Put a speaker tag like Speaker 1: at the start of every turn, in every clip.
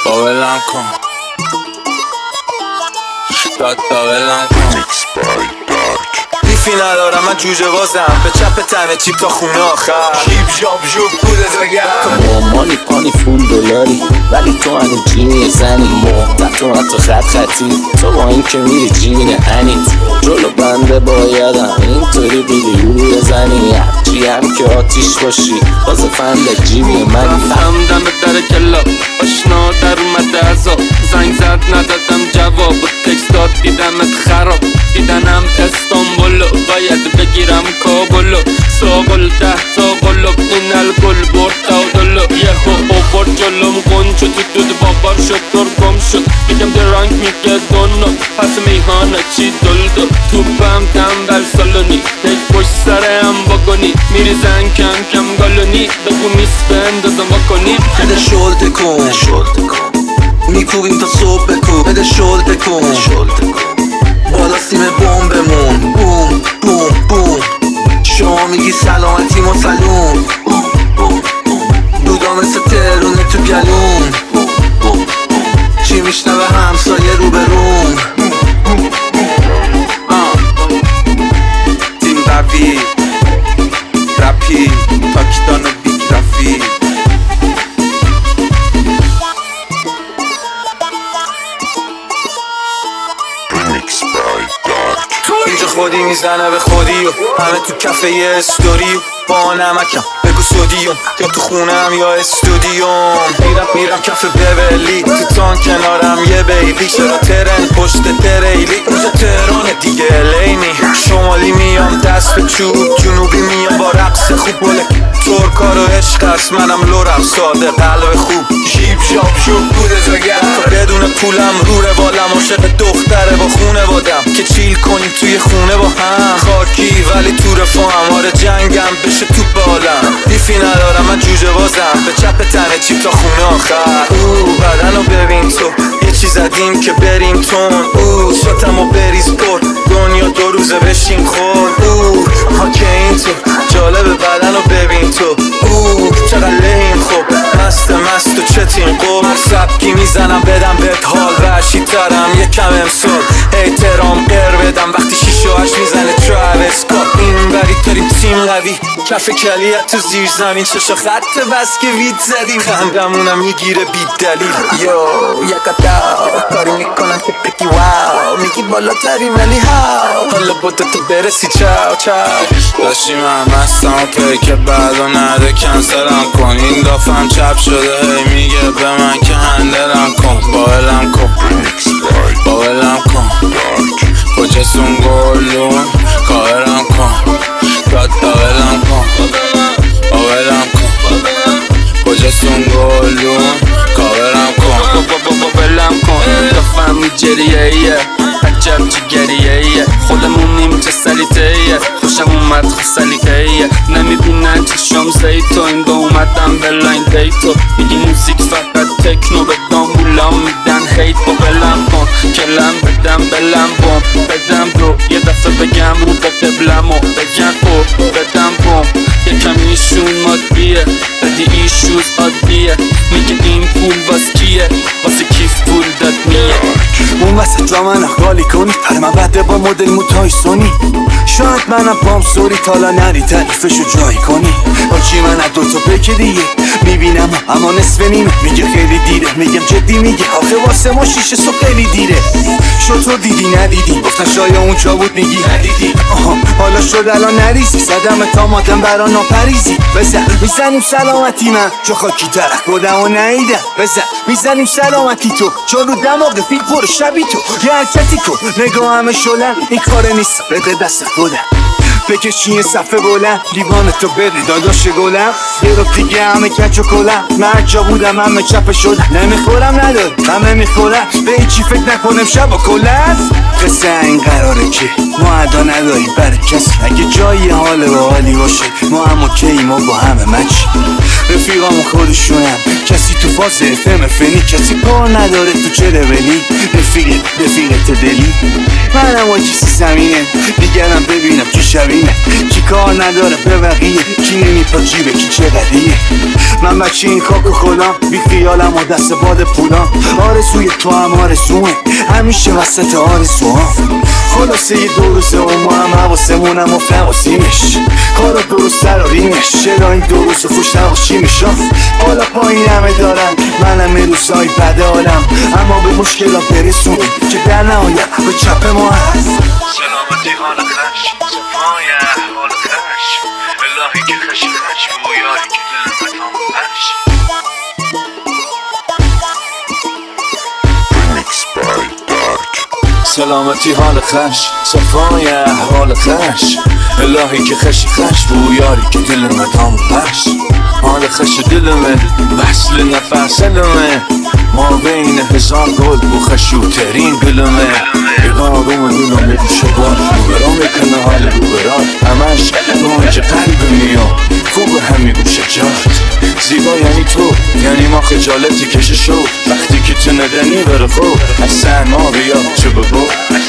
Speaker 1: ولم کن دادا ولم کن بیفی ندارم من جوجه بازم به چپ تنه چیپ تا خونه آخر کیپ جاب جوب بوده زگر
Speaker 2: با مانی پانی فول دلاری ولی تو هنو جیمی زنی محتب تو حتی خط خطی تو با این که میری جیمین انیت جلو بنده بایدم اینطوری بیلیو بزنی هرچی هم که آتیش باشی باز فند جیمی منی
Speaker 3: همدم در کلا آشنا در اومده ازا زنگ زد ندادم جواب و تکست داد دیدمت خراب دیدنم استانبولو باید بگیرم کابلو ساقل 10 تا قلب این الگل برد تا دلو یهو اوورد جلوم گنجو تو دود بابار شد گم شد میگم درانک میگه دونو پس میهانه چی دلدو توپم تنبل سالونی یک پشت سرم بکنی میریزن کم کم گالونی بگو میس بندازم بکنی
Speaker 1: بده شلده کن میکوبیم تا صبح بکوب بده شلده کن بالا سیم بمبمون بوم بوم بوم شما میگی سلامتی ما سلوم دودا مثل ترونه تو گلوم چی میشنوه همسایه رو به روم
Speaker 4: تیم قوی رپی تاکیدان و بیگ رفی
Speaker 1: اینجا خودی میزنه به خودی و همه تو کفه یه استوری با نمکم بگو سودیوم یا تو خونم یا استودیوم میرم کف بولی تو تان کنارم یه بیبی چرا ترن پشت تریلی اینجا تهران دیگه الینی شمالی میام دست به چوب جنوبی میام با رقص خوب بله ترکا رو عشق است منم لورم ساده قلب خوب جیب جاب جوب بوده زگر تا بدون پولم رو روالم عاشق دختره با خونه بادم که چیل کنیم توی خونه با هم خاکی ولی تو رفاهم آره جنگم بشه تو بالم بیفی ندارم من جوجه بازم به چپ تنه چیپ تا خونه آخر بدنو ببین تو یه چی زدیم که بریم تون شاتمو بریز پر دنیا 2 روزه بشین خود ها که این تو جالب بدنو ببین تو چقدر لحیم خوب مست و چتین قب سبکی میزنم بدم بهت حال وحشی ترم یکم امسال احترام قر بدم وقتی 6 و 8 میزنه تراویس اسکات این بری داریم تیم قوی کف کلیت تو زیر زمین چشا خط بس که وید زدیم خندمونم میگیره بی دلیل یو یکتا کاری میکنم که بگی واو میگی بالا تری ولی هاو حالا با تو برسی چاو داشتیم هم هستم و پیک بعدو نده کنسلم کن این دافم چپ شده هی میگه به من که هندلم کن باولم کن کجاستون گلون کاورم کن دادا ولم کن باولم کن کجاستون گلون کاورم کن
Speaker 3: ولم کن دفعه جریه عجب جگریه خودمونیم چه سلیتهیه خوشم اومد سلیقهیه نمیبینن چشم زیتو این دو اومدم بلاین دیتو میگی موزیک فقط تکنو به دامبولام میدن هیت با بلم کن کلم بدم بلم بوم بدم برو یه دفعه بگم رو به قبلم و بگن او بدم بوم یکم ایشون مادیه بدی ایشوز عادیه میگه این پول واس کیه واسه کیف پول داد میه
Speaker 5: اون وسط جا من اخوالی کنی پر من بده با مدل موتای سونی شاید منم پام سوری تالا نری تعریفشو جایی کنی آجی من از 2 تا پیک دیگه میبینم اما نصف نیمه میگه خیلی دیره میگم جدی میگه آخه واسه ما 6 صبح خیلی دیره شطور دیدی ندیدی گفتن شاید اونجا بود میگی ندیدی حالا شد الان نریزی زدم تا مادم برا ناپریزی بزن میزنیم سلامتی من چو خاکی درخ بودم و نیدم بزن میزنیم سلامتی تو چون رو دماغ فیل پر شبی تو یه حرکتی کن نگاه همه شلن این کاره نیست بده دست خودم بکشی صفحه بلند لیوانتو بده داداش گلم یه رو دیگه همه کچ و کلم من جا بودم همه چپ شدم نمیخورم ندارم همه میخورم به هیچی فکر نکنم شب و کلم قصه این قراره که ما ادا نداریم برای کسی اگه جایی حال و حالی باشه ما هم اوکی ما با همه مچ رفیقام خودشونم کسی تو فاز افم فنی کسی کار نداره تو چه لولی رفیقت دلی منم و کسی زمینه دیگرم ببینم که شبینه کی کار نداره به بقیه کی نمیپا جیبه کی چقدریه من بچه این خاک و خودم بی خیالم و دست باد پولم آرزوی تو هم آرزومه همیشه وسط آرزوام خلاصه یه دو روزه و ما هم حواسمونم و فواسیمش کارا درست سر و ریمش چرا این دو روز خوش نباشی میشم حالا پایین همه دارن منم این روزهای بد عالم اما به مشکلات برسونیم که در نهایت به چپ ما هست
Speaker 6: سلامتی حال خش صفای احوال خش الهی که خش خش و یاری که دل مدام خش
Speaker 1: سلامتی حال خش صفای احوال خش الهی که خش خش و یاری که دل مدام خش حال خش دلمه وصل نفسلمه ما بین هزار گل و خشوترین گلمه آروم دلمه شبان روبرا میکنه حال روبرا همش گنج قلب میام خوب همی گوشه جات زیبا یعنی تو یعنی ما خجالتی کشه شو وقتی که تو ندنی بره خوب اصلا ما بیا چه بگو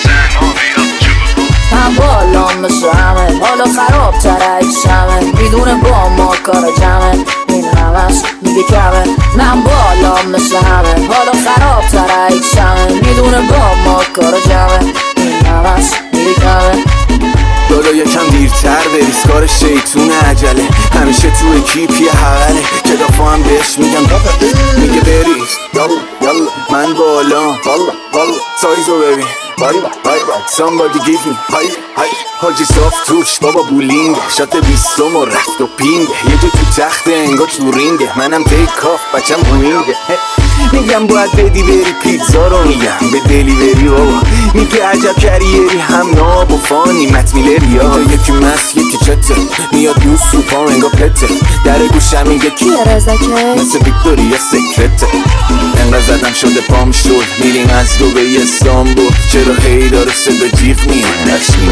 Speaker 7: من بالا مثل همه حالا خراب ترک همه میدونه با ما کار جمعه این همس میگه کمه من بالا مثل همه حالا خراب ترک همه میدونه با ما کار جمعه این همس میگه کمه
Speaker 5: دادا یکم دیرتر بریز کار شیطون عجله همیشه تو اکیپی حوله که دفعه هم بهش میگم میگه بریز یالا من بالا والا سایزو ببین بای somebody give me های حاجی صاف توش بابا بولینگ شات بیستم و رفت و پینگ یه جو تو تخت انگا تو رینگه منم تیک کاف بچم بوینگه میگم باید بدی بری پیتزا رو میگم به دلیوری بابا میگه عجب کریری هم ناب و فانی متمیلری ها یکی مست یکی چته میاد یوز سوپا انگا پته در گوشم میگه کیه رزکه مثل ویکتوریا سکرته انقدر زدم شده پام شد میریم از دو به استانبول چرا هی داره صدا جیغ میان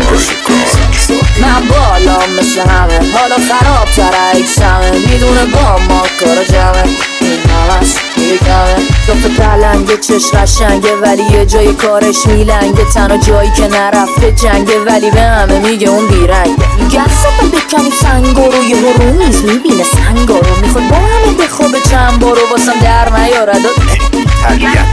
Speaker 7: من بالا مثل همه حالا خراب ترک همه میدونه با ما کار جمعه این همس میگه کمه دفت پلنگه چش قشنگه ولی یه جای کارش میلنگه تنها جایی که نرفته جنگه ولی به همه میگه اون بیرنگه میگه اصلا بکنی سنگا رو یه رو میز میبینه سنگا رو میخواد با همه بخوابه چند بارو واسم در نیارد
Speaker 5: تربیت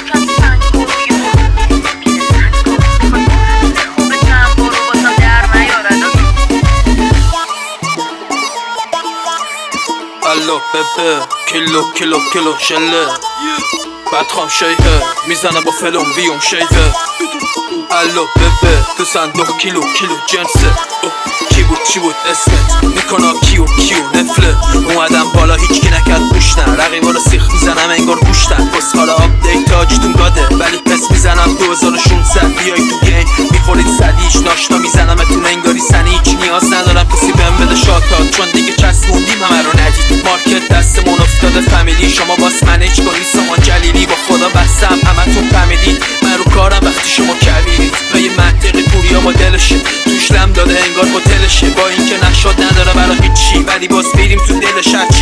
Speaker 3: الو ببه کیلو شله بدخوام شیهه میزنه با فلون ویوم شیهه الو ببه تو صندوق کیلو جنسه کی بود چی بود اسمت میکنه کیو نفله اومدم بالا هیچکی نکرد گوشتن رقیبا رو سیخ میزنم انگار گوشتن بس حالا آپدیت هاجتون گاده ولی پس میزنم 2016 بیای تو گیم میخورید صدیش ناشنا میزنم اتون انگاری سنی هیچ نیاز ندارم کسی بهم بده شاتات چون دیگه چسبوندیم همه رو ندید مارکت دستمون افتاده فامیلی شما باس منیج کنید سامان جلیلی با خدا بستم همتون فهمیدید من رو کارم وقتی شما کبیرید و یه منطقی پوریا با دلشه توش لم داده انگار هتلشه با اینکه نشاد نداره برای هیچی ولی باز میریم تو دلش